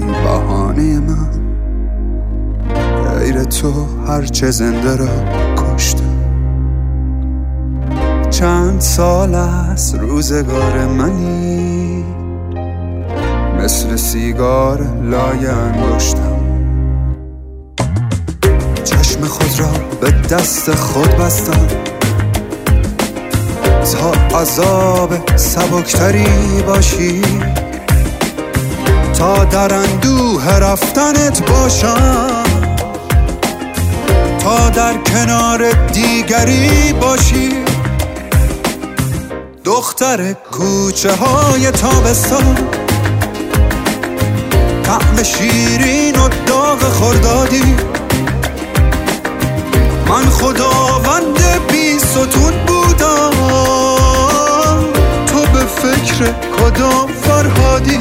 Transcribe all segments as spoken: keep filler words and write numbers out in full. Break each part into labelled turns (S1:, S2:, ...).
S1: بهانه من، غیر تو هرچه زنده را کشته. چند سال از روزگار منی، مثل سیگار لای انگشتم. چشم خود را به دست خود بستم تا عذاب سبکتری باشی، تا در اندوه رفتنت باشم، تا در کنار دیگری باشی. دختر کوچه های تابستان، طعم شیرین و داغ خردادی. من خداوند بی ستون بودم، تو به فکر کدام فرهادی.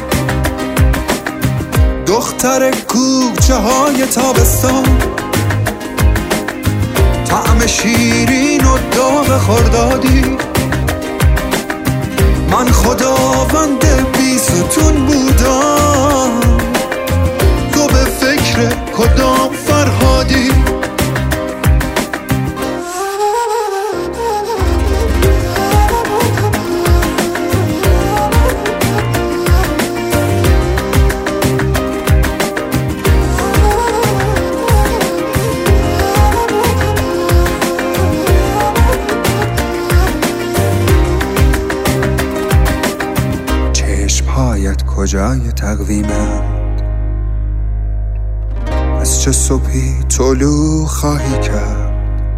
S1: دختر کوچه های تابستان، طعم شیرین و داغ خردادی. من خداوند بی ستون بودم، تو به فکر کدام فرهادی. کجای تقویمند، از چه صبحی طلوع خواهی کرد.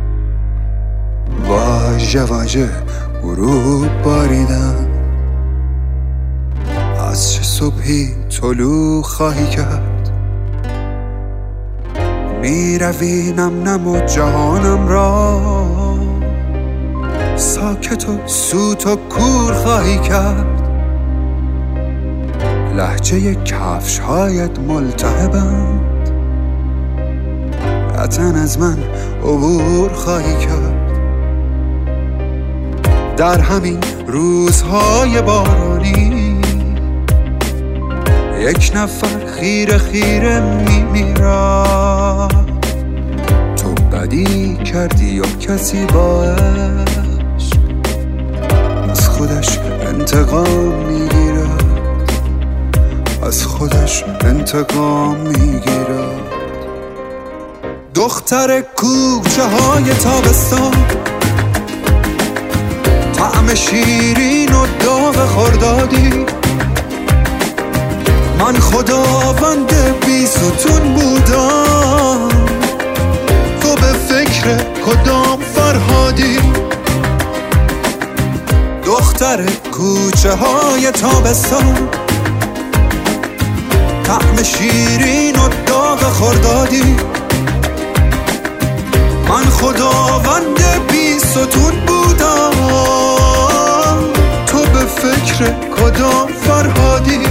S1: واژه واژه غروب باریدن، از چه صبحی طلوع خواهی کرد. می روی نم نم و جهانم را، ساکت و سوت و کور خواهی کرد. لهجه کفش هایت ملتهبند، قطعاً از من عبور خواهی کرد. در همین روزهای بارانی، یک نفر خیره خیره میمیرد. تو بدی کردی یا کسی با عشق از خودش انتقام میگیرد، از خودش انتقام میگیرد. دختر کوچه های تابستان، طعم شیرین و داغ خردادی. من خداوند بی ستون بودم، تو به فکر کدام فرهادی. دختر کوچه های تابستان، طعم شیرین و داغ خردادی. من خداوند بی ستون بودم، تو به فکر کدام فرهادی.